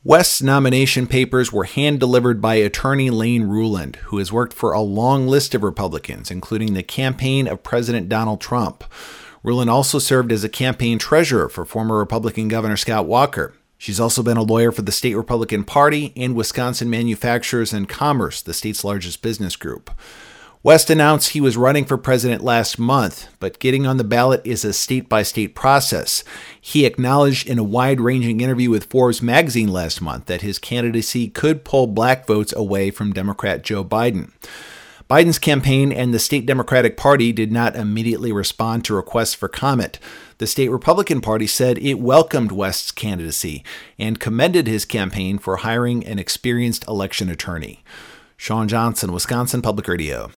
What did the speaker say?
West's nomination papers were hand-delivered by attorney Lane Ruland, who has worked for a long list of Republicans, including the campaign of President Donald Trump. Ruland also served as a campaign treasurer for former Republican Governor Scott Walker. She's also been a lawyer for the state Republican Party and Wisconsin Manufacturers and Commerce, the state's largest business group. West announced he was running for president last month, but getting on the ballot is a state-by-state process. He acknowledged in a wide-ranging interview with Forbes magazine last month that his candidacy could pull black votes away from Democrat Joe Biden. Biden's campaign and the state Democratic Party did not immediately respond to requests for comment. The state Republican Party said it welcomed West's candidacy and commended his campaign for hiring an experienced election attorney. Sean Johnson, Wisconsin Public Radio.